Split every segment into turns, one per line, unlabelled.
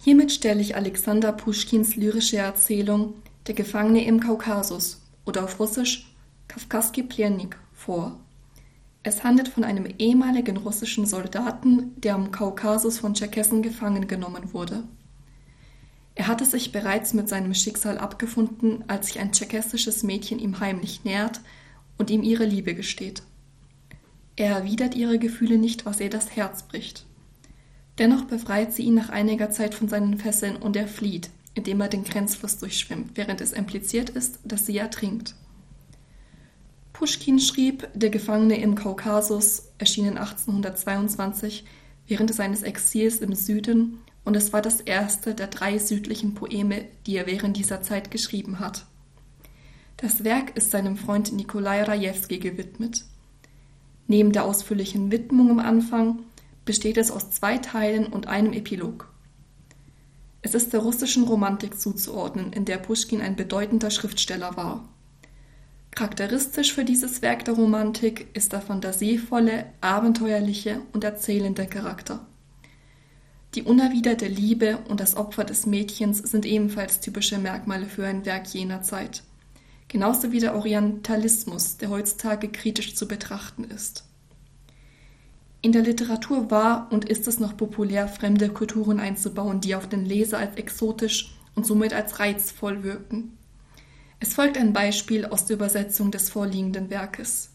Hiermit stelle ich Alexander Puschkins lyrische Erzählung Der Gefangene im Kaukasus oder auf Russisch Kawkaski Plennik vor. Es handelt von einem ehemaligen russischen Soldaten, der am Kaukasus von Tscherkessen gefangen genommen wurde. Er hatte sich bereits mit seinem Schicksal abgefunden, als sich ein tscherkessisches Mädchen ihm heimlich nähert und ihm ihre Liebe gesteht. Er erwidert ihre Gefühle nicht, was ihr das Herz bricht. Dennoch befreit sie ihn nach einiger Zeit von seinen Fesseln und er flieht, indem er den Grenzfluss durchschwimmt, während es impliziert ist, dass sie ertrinkt. Puschkin schrieb Der Gefangene im Kaukasus, erschienen 1822, während seines Exils im Süden, und es war das erste der 3 südlichen Poeme, die er während dieser Zeit geschrieben hat. Das Werk ist seinem Freund Nikolai Rajewski gewidmet. Neben der ausführlichen Widmung am Anfang besteht es aus 2 Teilen und einem Epilog. Es ist der russischen Romantik zuzuordnen, in der Puschkin ein bedeutender Schriftsteller war. Charakteristisch für dieses Werk der Romantik ist der fantasievolle, abenteuerliche und erzählende Charakter. Die unerwiderte Liebe und das Opfer des Mädchens sind ebenfalls typische Merkmale für ein Werk jener Zeit. Genauso wie der Orientalismus, der heutzutage kritisch zu betrachten ist. In der Literatur war und ist es noch populär, fremde Kulturen einzubauen, die auf den Leser als exotisch und somit als reizvoll wirken. Es folgt ein Beispiel aus der Übersetzung des vorliegenden Werkes.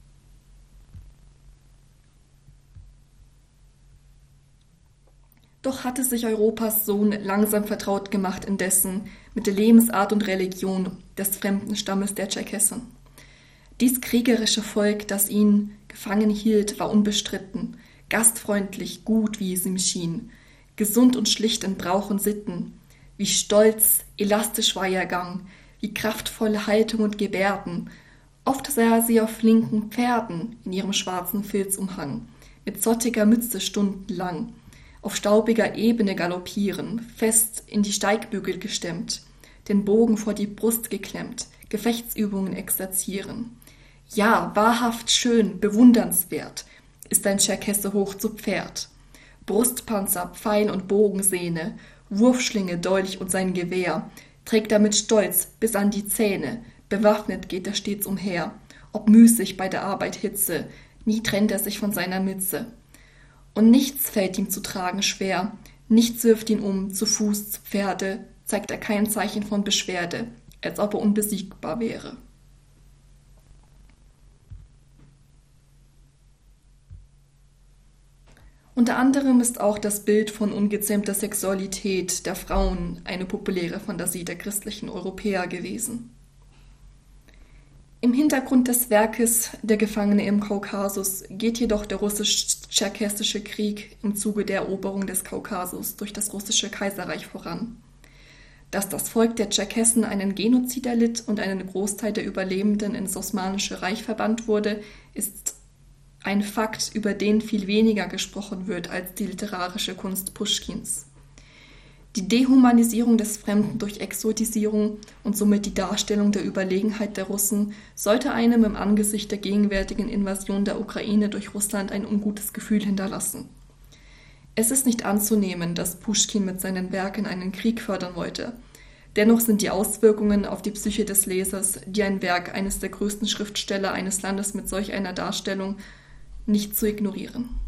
Doch hatte sich Europas Sohn langsam vertraut gemacht indessen mit der Lebensart und Religion des fremden Stammes der Tscherkessen. Dies kriegerische Volk, das ihn gefangen hielt, war unbestritten, gastfreundlich, gut, wie es ihm schien, gesund und schlicht in Brauch und Sitten. Wie stolz, elastisch war ihr Gang, wie kraftvolle Haltung und Gebärden. Oft sah er sie auf flinken Pferden in ihrem schwarzen Filzumhang, mit zottiger Mütze stundenlang, auf staubiger Ebene galoppieren, fest in die Steigbügel gestemmt, den Bogen vor die Brust geklemmt, Gefechtsübungen exerzieren. Ja, wahrhaft schön, bewundernswert ist ein Tscherkesse hoch zu Pferd. Brustpanzer, Pfeil und Bogensehne, Wurfschlinge, Dolch und sein Gewehr, trägt er mit Stolz bis an die Zähne, bewaffnet geht er stets umher, ob müßig bei der Arbeit Hitze, nie trennt er sich von seiner Mütze. Und nichts fällt ihm zu tragen schwer, nichts wirft ihn um, zu Fuß, zu Pferde, zeigt er kein Zeichen von Beschwerde, als ob er unbesiegbar wäre. Unter anderem ist auch das Bild von ungezähmter Sexualität der Frauen eine populäre Fantasie der christlichen Europäer gewesen. Im Hintergrund des Werkes Der Gefangene im Kaukasus geht jedoch der russisch-tscherkessische Krieg im Zuge der Eroberung des Kaukasus durch das russische Kaiserreich voran. Dass das Volk der Tscherkessen einen Genozid erlitt und einen Großteil der Überlebenden ins Osmanische Reich verbannt wurde, ist ein Fakt, über den viel weniger gesprochen wird als die literarische Kunst Puschkins. Die Dehumanisierung des Fremden durch Exotisierung und somit die Darstellung der Überlegenheit der Russen sollte einem im Angesicht der gegenwärtigen Invasion der Ukraine durch Russland ein ungutes Gefühl hinterlassen. Es ist nicht anzunehmen, dass Puschkin mit seinen Werken einen Krieg fördern wollte. Dennoch sind die Auswirkungen auf die Psyche des Lesers, die ein Werk eines der größten Schriftsteller eines Landes mit solch einer Darstellung nicht zu ignorieren.